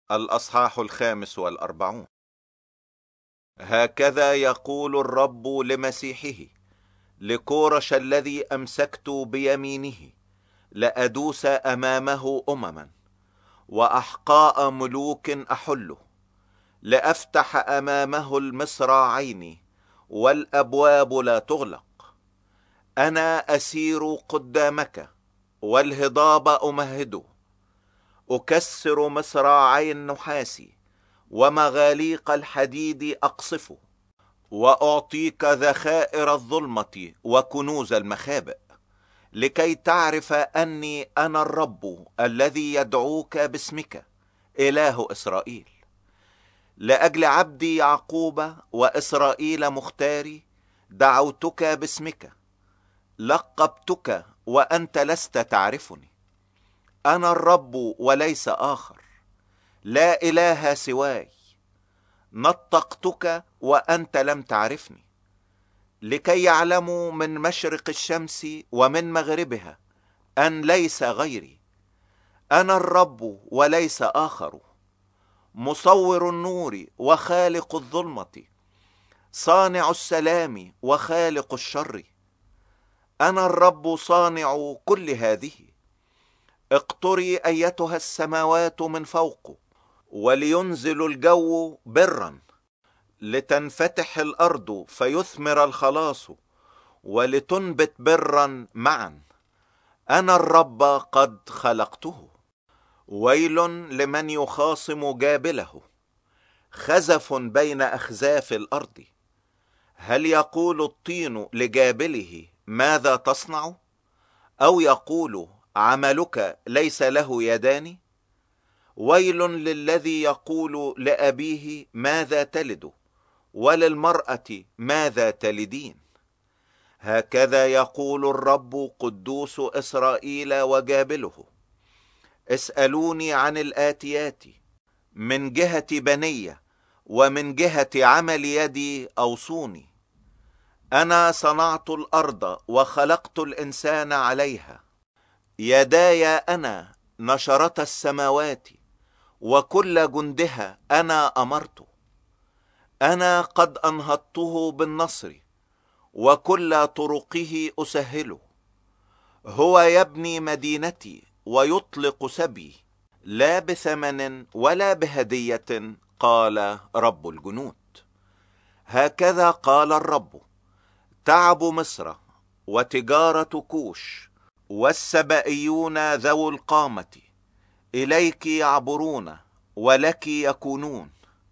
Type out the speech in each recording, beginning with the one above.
الأصحاح 45. هكذا يقول الرب لمسيحه: لكورش الذي أمسكت بيمينه لأدوس أمامه أمما، وأحقاء ملوك أحله، لأفتح أمامه المصراعين والأبواب لا تغلق. أنا أسير قدامك والهضاب أمهده، أكسر مصراعي النحاس ومغاليق الحديد أقصفه، وأعطيك ذخائر الظلمة وكنوز المخابئ، لكي تعرف أني أنا الرب الذي يدعوك باسمك، إله إسرائيل. لأجل عبدي يعقوب وإسرائيل مختاري دعوتك باسمك، لقبتك وأنت لست تعرفني. أنا الرب وليس آخر، لا إله سواي. نطقتك وأنت لم تعرفني، لكي يعلموا من مشرق الشمس ومن مغربها أن ليس غيري. أنا الرب وليس آخر، مصور النور وخالق الظلمة، صانع السلام وخالق الشر. أنا الرب صانع كل هذه. اقطري أيتها السماوات من فوق، ولينزل الجو برا، لتنفتح الأرض فيثمر الخلاص، ولتنبت برا معا. أنا الرب قد خلقته. ويل لمن يخاصم جابله، خزف بين أخزاف الأرض. هل يقول الطين لجابله ماذا تصنع؟ أو يقول عملك ليس له يدان؟ ويل للذي يقول لأبيه ماذا تلد، وللمرأة ماذا تلدين؟ هكذا يقول الرب قدوس إسرائيل وجابله: اسألوني عن الآتيات، من جهة بنية ومن جهة عمل يدي أوصوني. أنا صنعت الأرض وخلقت الإنسان عليها، يداي أنا نشرت السماوات، وكل جندها أنا أمرت. أنا قد أنهضته بالنصر، وكل طرقه أسهله. هو يبني مدينتي ويطلق سبي، لا بثمن ولا بهدية، قال رب الجنود. هكذا قال الرب: تعب مصر وتجارة كوش والسبائيون ذو القامة إليك يعبرون ولك يكونون،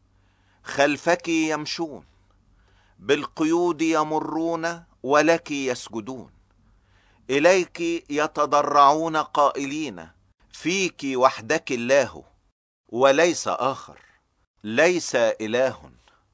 خلفك يمشون، بالقيود يمرون ولك يسجدون. إليك يتضرعون قائلين: فيك وحدك الله وليس آخر، ليس إله.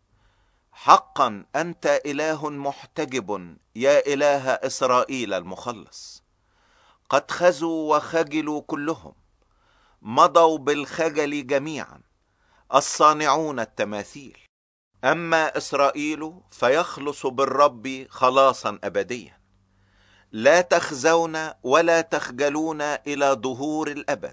حقا أنت إله محتجب يا إله إسرائيل المخلص. قد خزوا وخجلوا كلهم، مضوا بالخجل جميعا، الصانعون التماثيل. أما إسرائيل فيخلص بالرب خلاصا أبديا. لا تخزون ولا تخجلون إلى ظهور الأبد،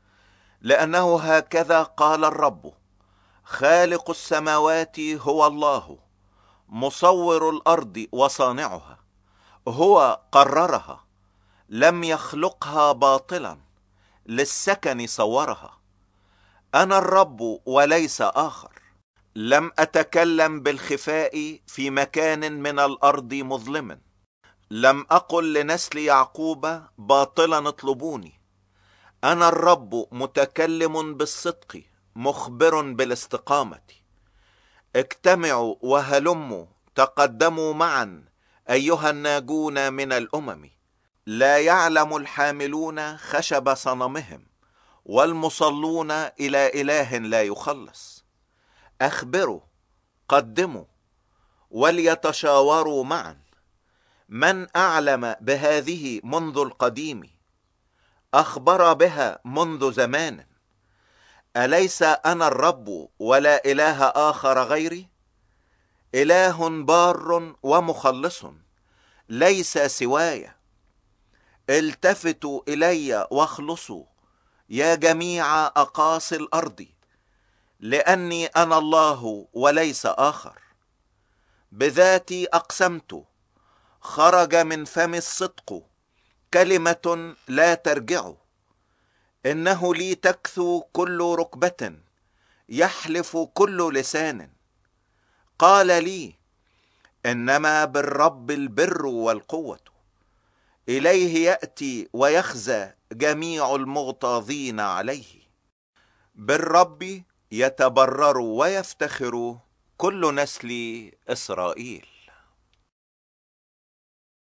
لأنه هكذا قال الرب: خالق السماوات هو الله، مصور الأرض وصانعها. هو قررها، لم يخلقها باطلا، للسكن صورها. أنا الرب وليس آخر. لم أتكلم بالخفاء في مكان من الأرض مظلم. لم أقل لنسل يعقوب باطلا اطلبوني. أنا الرب متكلم بالصدق، مخبر بالاستقامة. اجتمعوا وهلموا، تقدموا معا أيها الناجون من الأمم. لا يعلم الحاملون خشب صنمهم، والمصلون إلى إله لا يخلص. أخبروا، قدموا، وليتشاوروا معا. من أعلم بهذه منذ القديم؟ أخبر بها منذ زمان. أليس أنا الرب ولا إله آخر غيري؟ إله بار ومخلص، ليس سواي. التفتوا إلي واخلصوا يا جميع أقاصي الأرض، لأني أنا الله وليس آخر. بذاتي أقسمت، خرج من فمي الصدق، كلمة لا ترجع. إنه لي تكثو كل ركبة، يحلف كل لسان. قال لي: إنما بالرب البر والقوة، إليه يأتي ويخزى جميع المغتاظين عليه. بالرب يتبرر ويفتخر كل نسل إسرائيل.